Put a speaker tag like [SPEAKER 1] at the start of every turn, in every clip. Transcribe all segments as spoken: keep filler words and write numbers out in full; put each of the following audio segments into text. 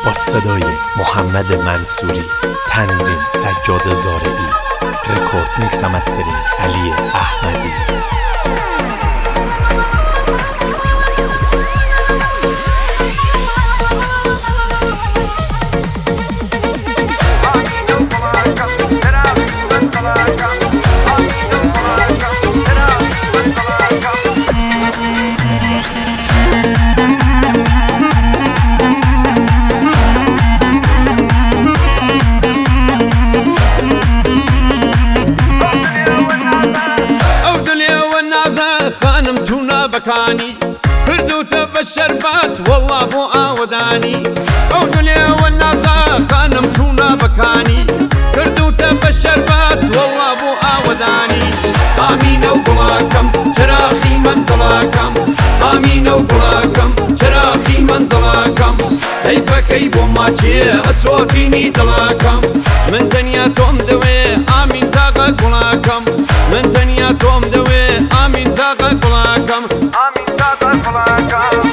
[SPEAKER 1] با صدای محمد منصوری، تنظیم سجاد زارعی، رکورد میکس و مسترینگ علی احمدی.
[SPEAKER 2] بكاني فردوت بالشربات والله بو آوداني أودلي والنازا خانمتونا بكاني فردوت بالشربات والله بو آوداني آمين وبلاكم شراخي منزلاكم آمين وبلاكم شراخي منزلاكم كيف كيف ماشي أصواتيني دلاكم من دنياتهم دوي آمين تاقا قلاكم من دنياتهم دوي آمين تاقا قلاكم آمين تاقا قلاكم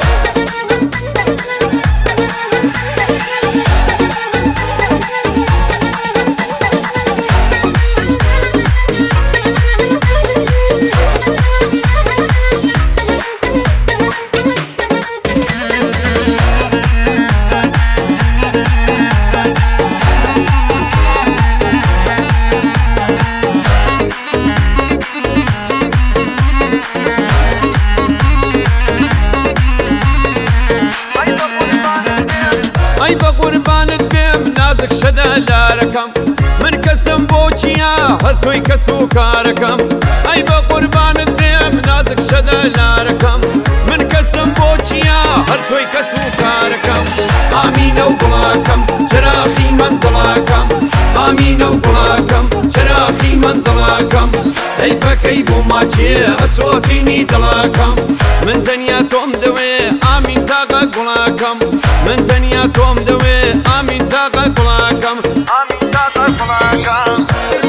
[SPEAKER 2] أي بقربانت بيم نازك شدا لاركم من كسم بوچيا هر توي كسو كاركم أي بقربانت بيم نازك شدا لاركم من كسم بوچيا هر توي كسو كاركم آمين وبلاكم شراخي منزلاكم آمين وبلاكم شراخي منزلاكم كيف كيف ماشي أصواتيني دلاكم من دنياتهم دوي آمين تاقا قلاكم من دنياتهم دوي آمين تاقا قلاكم آمين تاقا قلاكم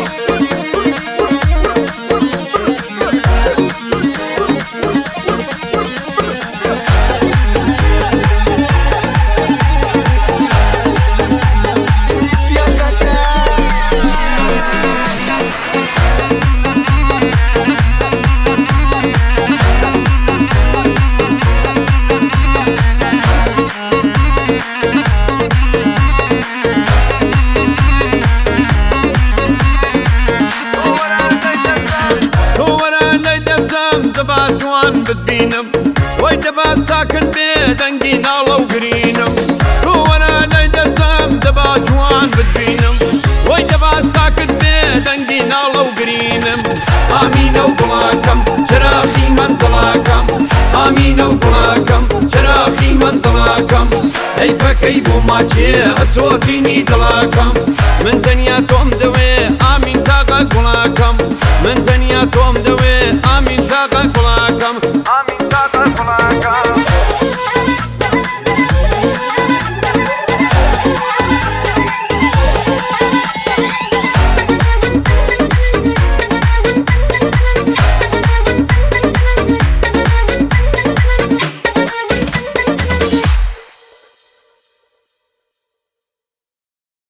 [SPEAKER 2] دبا جوان بتبينم وي دبا ساكن بيدنقي نالا وقرينم هو انا ليدسم دبا جوان بتبينم وي دبا ساكن بيدنقي نالا وقرينم آمين وبلاكم شراخي منزلاكم آمين وبلاكم شراخي منزلاكم كيف كيف ماشي أصواتيني دلاكم من دنياتهم دوي آمين تاقا قلاكم من